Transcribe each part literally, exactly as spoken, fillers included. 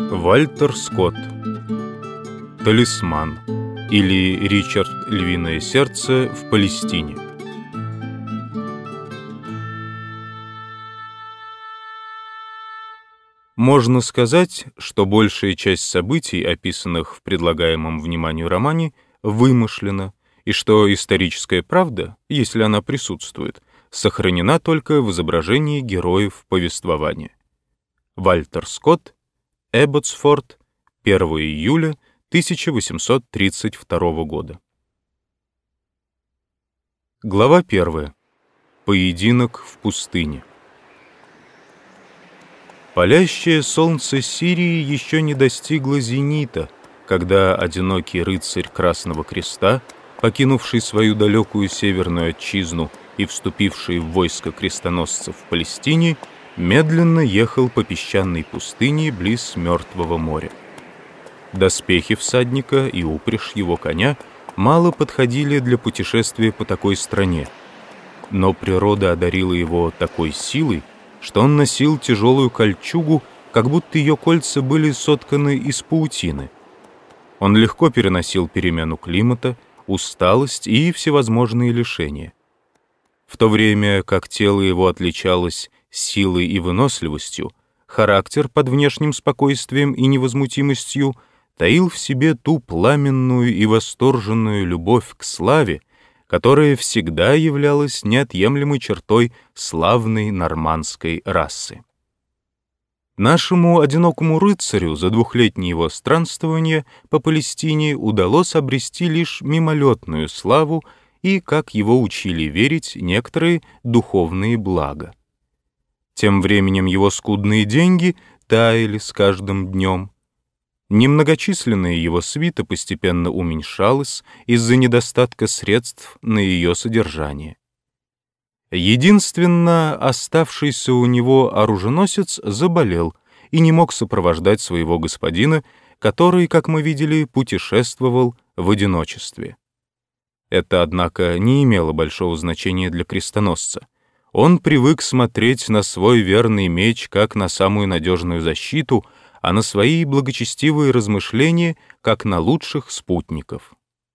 Вальтер Скотт. Талисман или Ричард Львиное сердце в Палестине. Можно сказать, что большая часть событий, описанных в предлагаемом вниманию романе, вымышлена, и что историческая правда, если она присутствует, сохранена только в изображении героев повествования. Вальтер Скотт, Эбботсфорд, первого июля тысяча восемьсот тридцать второго года. Глава первая. Поединок в пустыне. Палящее солнце Сирии еще не достигло зенита, когда одинокий рыцарь Красного Креста, покинувший свою далекую северную отчизну и вступивший в войско крестоносцев в Палестине, медленно ехал по песчаной пустыне близ Мертвого моря. Доспехи всадника и упряжь его коня мало подходили для путешествия по такой стране, но природа одарила его такой силой, что он носил тяжелую кольчугу, как будто ее кольца были сотканы из паутины. Он легко переносил перемену климата, усталость и всевозможные лишения. В то время как тело его отличалось силой и выносливостью, характер под внешним спокойствием и невозмутимостью таил в себе ту пламенную и восторженную любовь к славе, которая всегда являлась неотъемлемой чертой славной нормандской расы. Нашему одинокому рыцарю за двухлетнее его странствование по Палестине удалось обрести лишь мимолетную славу и, как его учили верить, некоторые духовные блага. Тем временем его скудные деньги таяли с каждым днем. Немногочисленная его свита постепенно уменьшалась из-за недостатка средств на ее содержание. Единственно оставшийся у него оруженосец заболел и не мог сопровождать своего господина, который, как мы видели, путешествовал в одиночестве. Это, однако, не имело большого значения для крестоносца. Он привык смотреть на свой верный меч как на самую надежную защиту, а на свои благочестивые размышления как на лучших спутников.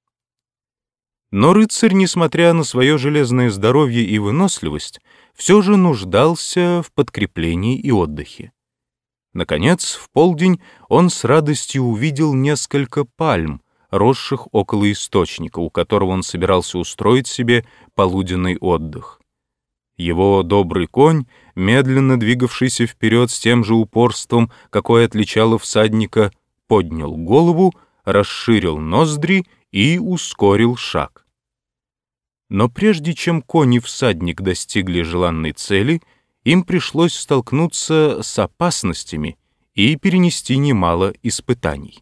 Но рыцарь, несмотря на свое железное здоровье и выносливость, все же нуждался в подкреплении и отдыхе. Наконец, в полдень он с радостью увидел несколько пальм, росших около источника, у которого он собирался устроить себе полуденный отдых. Его добрый конь, медленно двигавшийся вперед с тем же упорством, какое отличало всадника, поднял голову, расширил ноздри и ускорил шаг. Но прежде чем конь и всадник достигли желанной цели, им пришлось столкнуться с опасностями и перенести немало испытаний.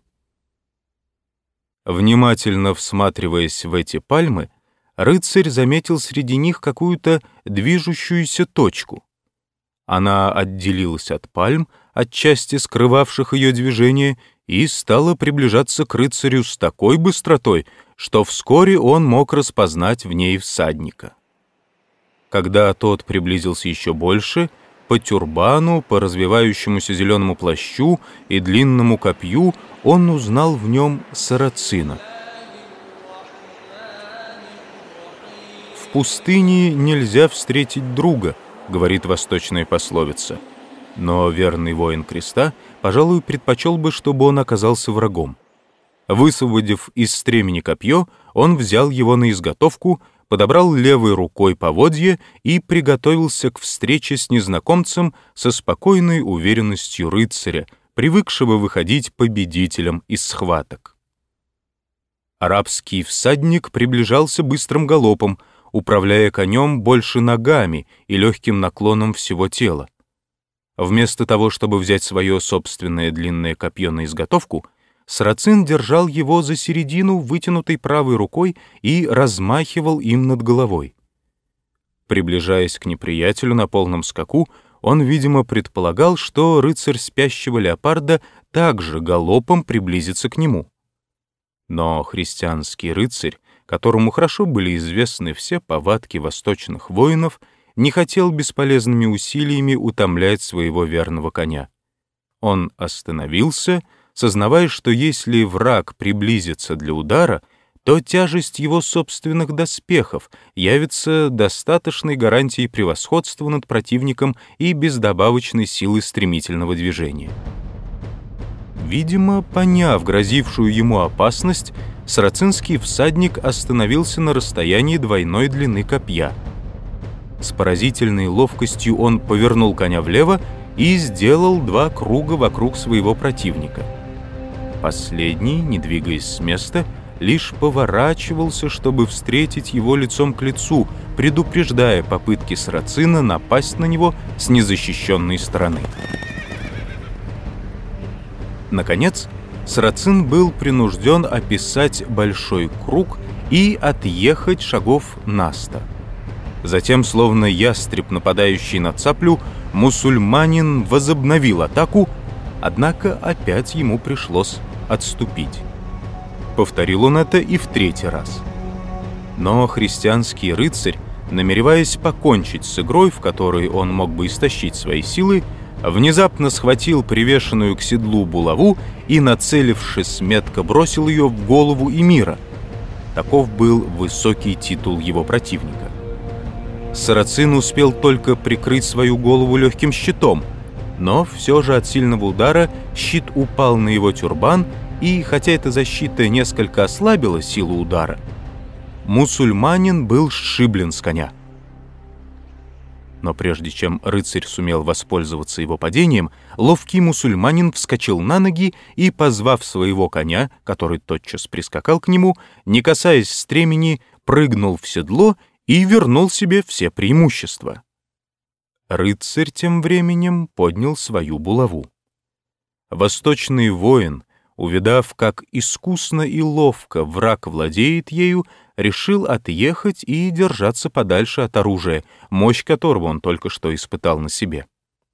Внимательно всматриваясь в эти пальмы, рыцарь заметил среди них какую-то движущуюся точку. Она отделилась от пальм, отчасти скрывавших ее движение, и стала приближаться к рыцарю с такой быстротой, что вскоре он мог распознать в ней всадника. Когда тот приблизился еще больше, по тюрбану, по развивающемуся зеленому плащу и длинному копью он узнал в нем сарацина. «В пустыне нельзя встретить друга», — говорит восточная пословица. Но верный воин креста, пожалуй, предпочел бы, чтобы он оказался врагом. Высвободив из стремени копье, он взял его на изготовку, подобрал левой рукой поводье и приготовился к встрече с незнакомцем со спокойной уверенностью рыцаря, привыкшего выходить победителем из схваток. Арабский всадник приближался быстрым галопом, управляя конем больше ногами и легким наклоном всего тела. Вместо того, чтобы взять свое собственное длинное копье на изготовку, сарацин держал его за середину вытянутой правой рукой и размахивал им над головой. Приближаясь к неприятелю на полном скаку, он, видимо, предполагал, что рыцарь спящего леопарда также галопом приблизится к нему. Но христианский рыцарь, которому хорошо были известны все повадки восточных воинов, не хотел бесполезными усилиями утомлять своего верного коня. Он остановился, сознавая, что если враг приблизится для удара, то тяжесть его собственных доспехов явится достаточной гарантией превосходства над противником и бездобавочной силы стремительного движения. Видимо, поняв грозившую ему опасность, сарацинский всадник остановился на расстоянии двойной длины копья. С поразительной ловкостью он повернул коня влево и сделал два круга вокруг своего противника. Последний, не двигаясь с места, лишь поворачивался, чтобы встретить его лицом к лицу, предупреждая попытки сарацина напасть на него с незащищенной стороны. Наконец, сарацин был принужден описать большой круг и отъехать шагов на сто. Затем, словно ястреб, нападающий на цаплю, мусульманин возобновил атаку, однако опять ему пришлось отступить. Повторил он это и в третий раз. Но христианский рыцарь, намереваясь покончить с игрой, в которой он мог бы истощить свои силы, внезапно схватил привешенную к седлу булаву и, нацелившись метко, бросил ее в голову эмира. Таков был высокий титул его противника. Сарацин успел только прикрыть свою голову легким щитом, но все же от сильного удара щит упал на его тюрбан, и, хотя эта защита несколько ослабила силу удара, мусульманин был сшиблен с коня. Но прежде чем рыцарь сумел воспользоваться его падением, ловкий мусульманин вскочил на ноги и, позвав своего коня, который тотчас прискакал к нему, не касаясь стремени, прыгнул в седло и вернул себе все преимущества. Рыцарь тем временем поднял свою булаву. Восточный воин, увидав, как искусно и ловко враг владеет ею, решил отъехать и держаться подальше от оружия, мощь которого он только что испытал на себе.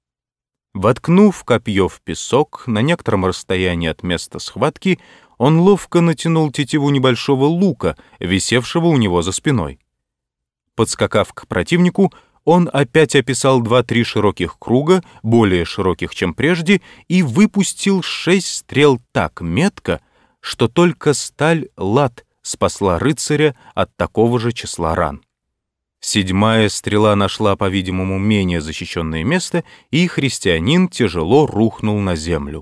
Воткнув копье в песок на некотором расстоянии от места схватки, он ловко натянул тетиву небольшого лука, висевшего у него за спиной. Подскакав к противнику, он опять описал два-три широких круга, более широких, чем прежде, и выпустил шесть стрел так метко, что только сталь лад спасла рыцаря от такого же числа ран. Седьмая стрела нашла, по-видимому, менее защищенное место, и христианин тяжело рухнул на землю.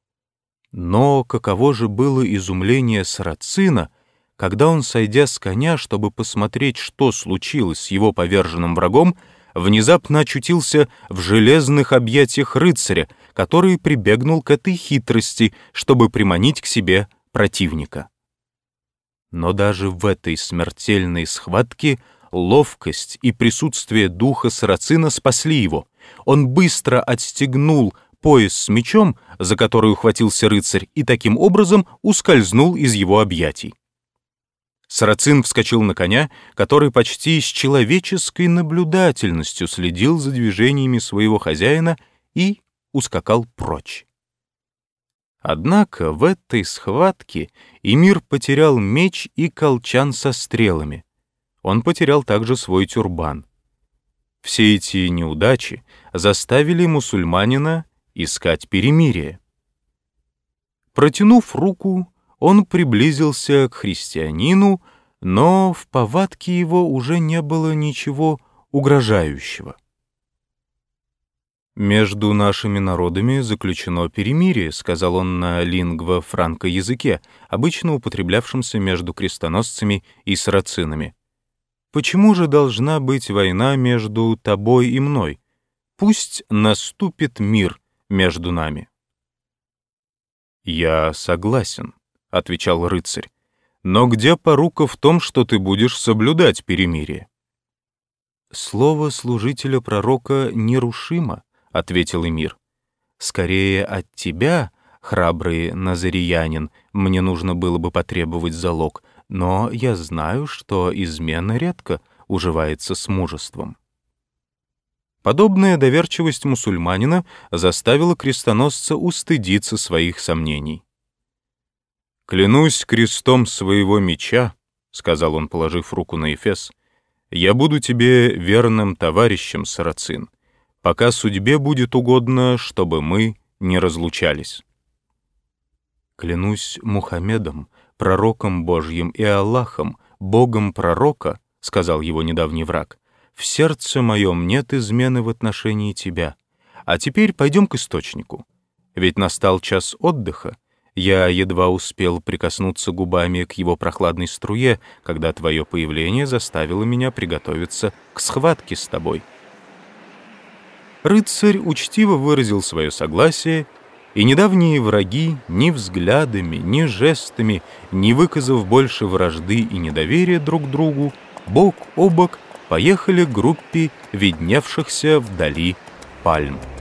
Но каково же было изумление сарацина, когда он, сойдя с коня, чтобы посмотреть, что случилось с его поверженным врагом, внезапно очутился в железных объятиях рыцаря, который прибегнул к этой хитрости, чтобы приманить к себе противника. Но даже в этой смертельной схватке ловкость и присутствие духа сарацина спасли его. Он быстро отстегнул пояс с мечом, за который ухватился рыцарь, и таким образом ускользнул из его объятий. Сарацин вскочил на коня, который почти с человеческой наблюдательностью следил за движениями своего хозяина и ускакал прочь. Однако в этой схватке эмир потерял меч и колчан со стрелами. Он потерял также свой тюрбан. Все эти неудачи заставили мусульманина искать перемирие. Протянув руку, он приблизился к христианину, но в повадке его уже не было ничего угрожающего. «Между нашими народами заключено перемирие», — сказал он на лингво-франко языке, обычно употреблявшемся между крестоносцами и сарацинами. «Почему же должна быть война между тобой и мной? Пусть наступит мир между нами». «Я согласен», — отвечал рыцарь. «Но где порука в том, что ты будешь соблюдать перемирие?» «Слово служителя пророка нерушимо», — ответил эмир. «Скорее от тебя, храбрый назариянин, мне нужно было бы потребовать залог, но я знаю, что измена редко уживается с мужеством». Подобная доверчивость мусульманина заставила крестоносца устыдиться своих сомнений. «Клянусь крестом своего меча», — сказал он, положив руку на эфес, — «я буду тебе верным товарищем, сарацин, пока судьбе будет угодно, чтобы мы не разлучались. «Клянусь Мухаммедом, пророком Божьим, и Аллахом, Богом пророка, — сказал его недавний враг, — в сердце моем нет измены в отношении тебя. А теперь пойдем к источнику. Ведь настал час отдыха. Я едва успел прикоснуться губами к его прохладной струе, когда твое появление заставило меня приготовиться к схватке с тобой». Рыцарь учтиво выразил свое согласие, и недавние враги ни взглядами, ни жестами, не выказав больше вражды и недоверия друг к другу, бок о бок поехали к группе видневшихся вдали пальм.